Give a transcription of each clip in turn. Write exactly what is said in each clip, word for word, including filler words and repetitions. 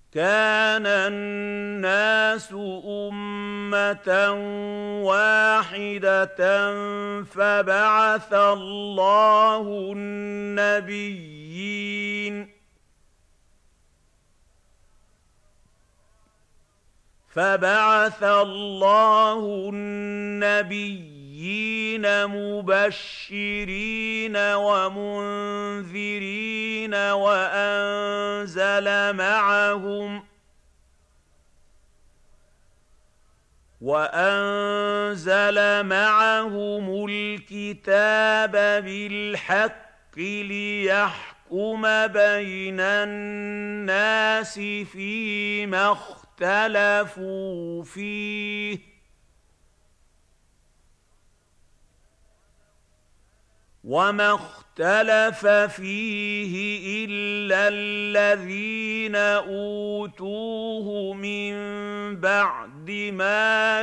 كَانَ النَّاسُ أُمَّةً وَاحِدَةً فَبَعَثَ اللَّهُ النَّبِيِّينَ فَبَعَثَ اللَّهُ النَّبِيِّينَ مُبَشِّرِينَ وَمُنذِرِينَ وَأَنزَلَ مَعَهُمْ وَأَنزَلَ مَعَهُمُ الْكِتَابَ بِالْحَقِّ لِيَحْكُمَ بَيْنَ النَّاسِ فِيمَا اخْتَلَفُوا فِيهِ ۚ وَمَا اخْتَلَفَ فِيهِ إِلَّا الَّذِينَ أُوتُوهُ مِن بَعْدِ مَا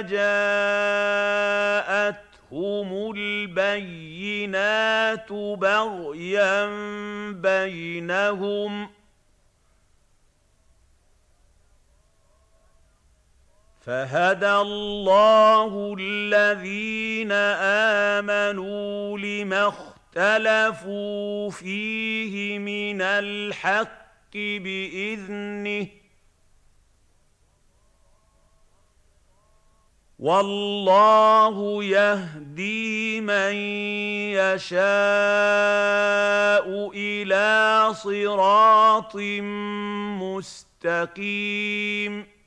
جَاءَتْهُمُ الْبَيِّنَاتُ بَغْيًا بَيْنَهُمْ ۖ فَهَدَى اللَّهُ الَّذِينَ آمَنُوا لِمَا اخْتَلَفُوا فِيهِ مِنَ الْحَقِّ بِإِذْنِهِ ۗ وَاللَّهُ يَهْدِي مَن يَشَاءُ إِلَىٰ صِرَاطٍ مُّسْتَقِيمٍ